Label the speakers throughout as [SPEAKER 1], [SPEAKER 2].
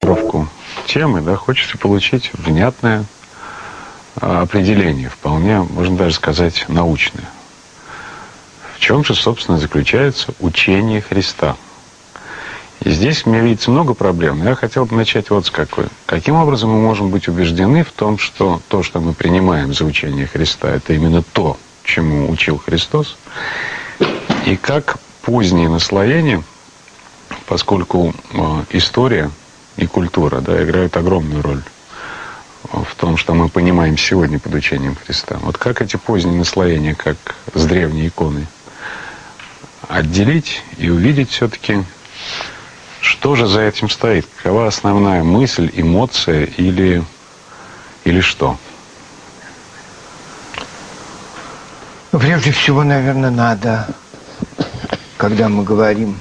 [SPEAKER 1] темы, да, хочется получить внятное определение, вполне, можно даже сказать, научное. В чем же, собственно, заключается учение Христа? И здесь мне видится много проблем, но я хотел бы начать вот с какой. Каким образом мы можем быть убеждены в том, что то, что мы принимаем за учение Христа, это именно то, чему учил Христос, и как поздние наслоения, поскольку история и культура, да, играют огромную роль в том, что мы понимаем сегодня под учением Христа. Вот как эти поздние наслоения, как с древней иконой, отделить и увидеть все-таки, что же за этим стоит, какова основная мысль, эмоция или что?
[SPEAKER 2] Прежде всего, наверное, надо, когда мы говорим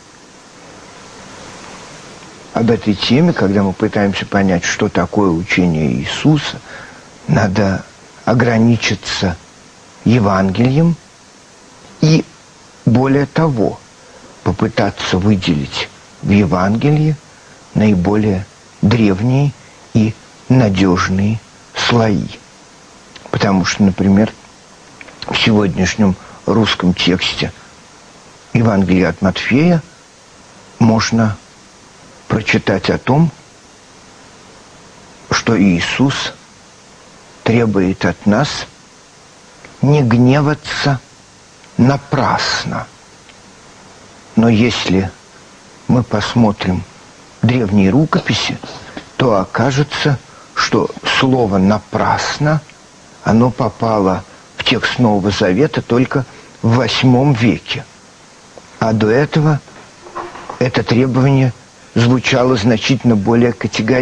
[SPEAKER 2] об этой теме, когда мы пытаемся понять, что такое учение Иисуса, надо ограничиться Евангелием и, более того, попытаться выделить в Евангелии наиболее древние и надежные слои. Потому что, например, в сегодняшнем русском тексте Евангелия от Матфея можно прочитать о том, что Иисус требует от нас не гневаться напрасно. Но если мы посмотрим древние рукописи, то окажется, что слово «напрасно» оно попало в текст Нового Завета только в VIII веке. А до этого это требование звучало значительно более категорично.